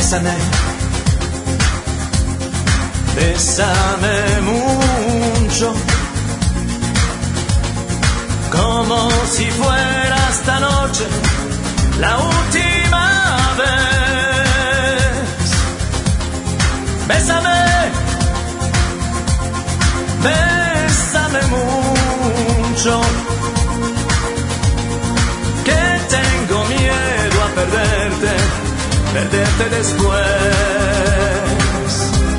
Bésame, bésame mucho, como si fuera esta noche la última vez. Bésame, bésame mucho, que tengo miedo a perderte después.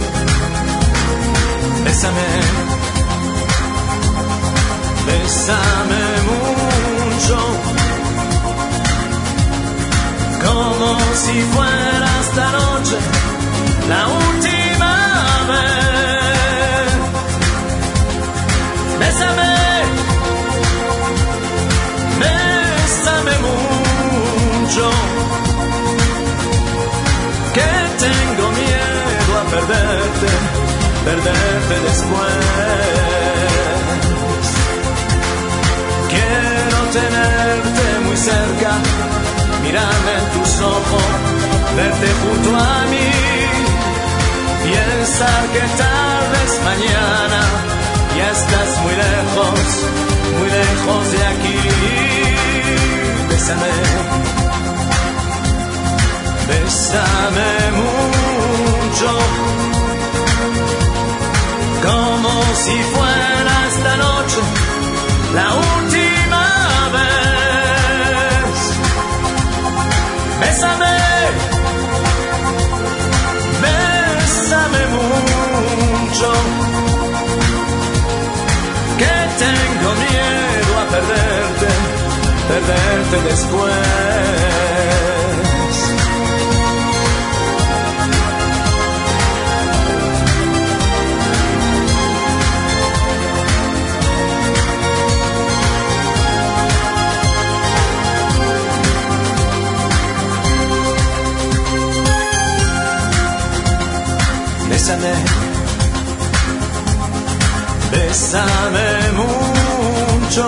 Bésame, bésame mucho, como si fuera esta noche la última vez. Bésame, bésame mucho, que tengo miedo a perderte después. Quiero tenerte muy cerca, mirarme en tus ojos, verte junto a mí, pensar que tal vez mañana ya estás muy lejos de aquí. Bésame, bésame mucho, como si fuera esta noche la última vez. Bésame, bésame mucho, que tengo miedo a perderte después. Bésame, bésame mucho,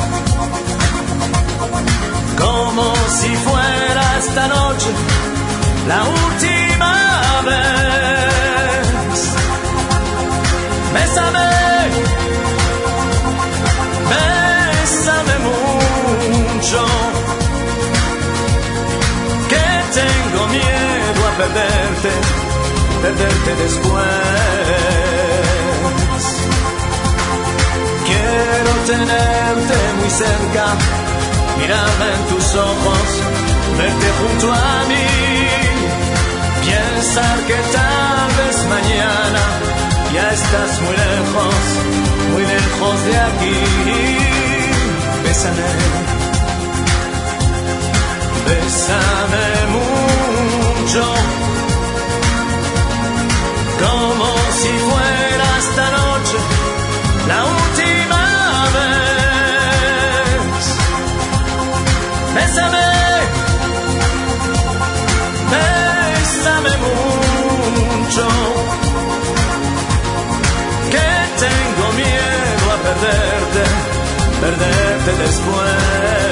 como si fuera esta noche la última vez. Bésame, bésame mucho, que tengo miedo a perderte después. Quiero tenerte muy cerca, mirarme en tus ojos, verte junto a mí, pensar que tal vez mañana ya estás muy lejos de aquí. Bésame, bésame mucho, como si fuera esta noche la última vez. Bésame, bésame mucho, que tengo miedo a perderte después.